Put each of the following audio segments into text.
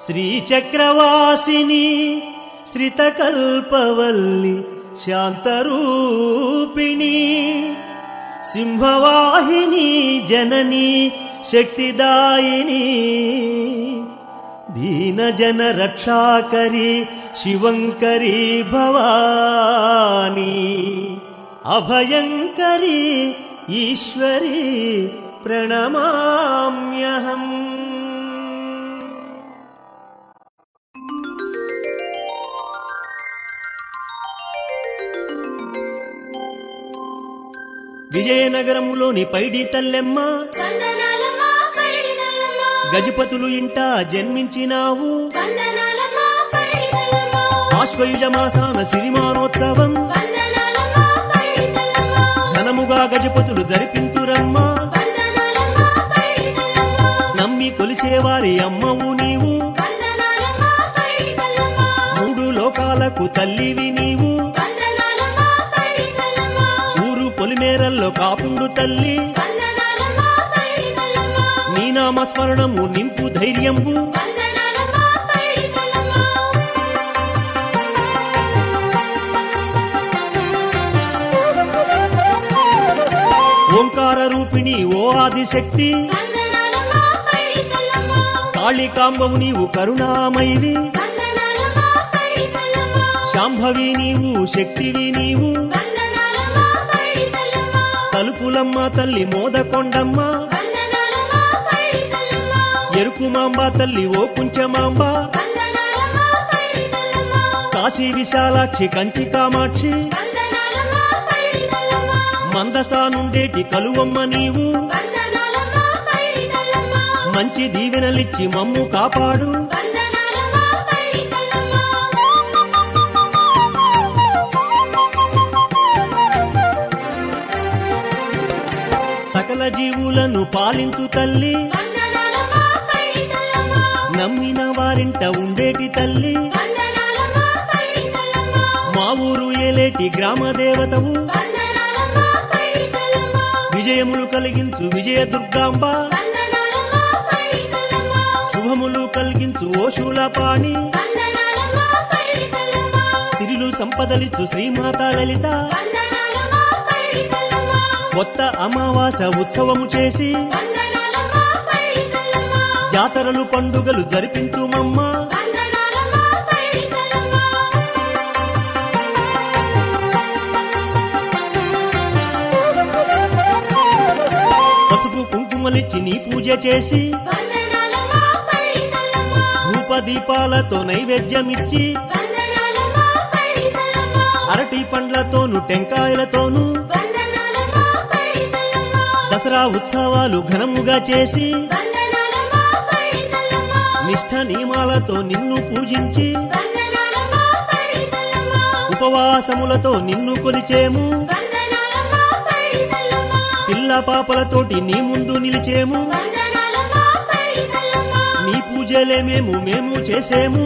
శ్రీచక్రవాసిని శ్రితకల్పవల్లి శాంతరూపిణి సింహవాహిని జనని శక్తిదాయిని దీనజన రక్షాకరి శివంకరి భవాని అభయంకరి ఈశ్వరి ప్రణమామ్యహం. విజయనగరములోని పైడి తల్లెమ్మ గజపతులు ఇంట జన్మించినావు. ఆశ్వయుజ మాసాన సిరిమానోత్సవం ఘనముగా గజపతులు జరిపింతురమ్మా. నమ్మి కొలిసేవారి అమ్మవు నీవు, మూడు లోకాలకు తల్లివి నీవు. ఊరు పొలిమేరల్లో కాపుండు తల్లి, నీ నామస్మరణము నింపు ధైర్యంబు. ఓంకార రూపిణి ఓ ఆదిశక్తి, కాళికాంబవు నీవు కరుణామయివి. శాంభవి నీవు శక్తివి నీవు, తలుపులమ్మ తల్లి మోదకొండమ్మ. ఎరుకుమాంబ తల్లి ఓ కుంచమాంబ, కాశీ విశాలాక్షి కంచి కామాక్షి. మందసా నుండేటి కలువమ్మ నీవు, మంచి దీవెనలిచ్చి మమ్ము కాపాడు. సకల జీవులను పాలించు తల్లి, నమ్మిన వారింట ఉండేటి తల్లి. మా ఊరు ఏలేటి గ్రామ దేవతవు, విజయములు కలిగించు విజయ దుర్గాంబ. శుభములు కలిగించు ఓ శూలపాణి, సిరిలు సంపదలిచ్చు శ్రీమాత లలిత. కొత్త అమావాస ఉత్సవము చేసి జాతరలు పండుగలు జరిపించుమమ్మ. పసుపు కుంకుమలిచ్చి నీ పూజ చేసి ధూపదీపాలతో నైవేద్యమిచ్చి అరటి పండ్లతోను టెంకాయలతోను దసరా ఉత్సవాలు ఘనముగా చేసి నిష్ఠ నియమాలతో నిన్ను పూజించి ఉపవాసములతో నిన్ను కొలిచేము. పిల్ల పాపలతోటి నీ ముందు నిలిచేము, నీ పూజలే మేము చేసేము.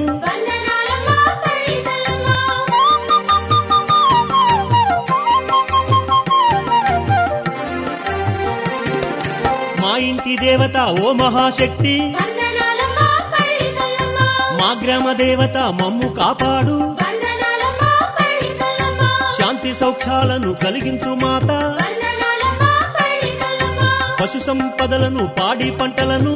మా ఇంటి దేవత ఓ మహాశక్తి, మా గ్రామ దేవత మమ్ము కాపాడు. శాంతి సౌఖ్యాలను కలిగించు మాత, పశు సంపదలను పాడి పంటలను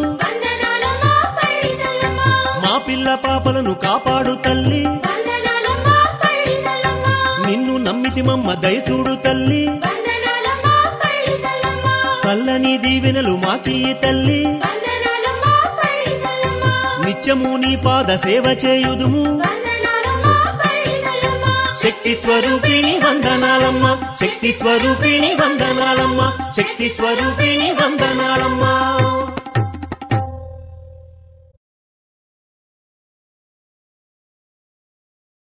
మా పిల్ల పాపలను కాపాడు తల్లి. నిన్ను నమ్మితి మమ్మ దయచూడు తల్లి, చల్లని దీవెనలు మాకీ తల్లి. నిత్యము నీ పాద సేవ చేయుదుము. శక్తి స్వరూపిణి వందనాలమ్మ, శక్తి స్వరూపిణి వందనాలమ్మ, శక్తి స్వరూపిణి వందనాలమ్మ.